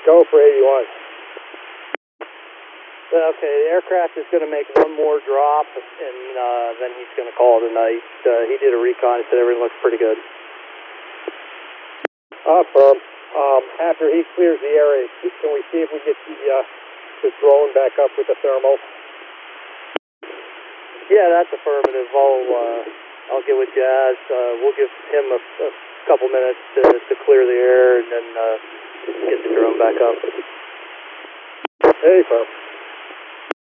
Go for 81. Okay, the aircraft is going to make one more drop, and then he's going to call it a night. He did a recon, said everything looks pretty good. Firm. After he clears the area, can we see if we get the drone back up with the thermal? Yeah, that's affirmative. I'll get with Jazz. We'll give him a couple minutes to clear the air, and then get the drone back up. Hey, firm.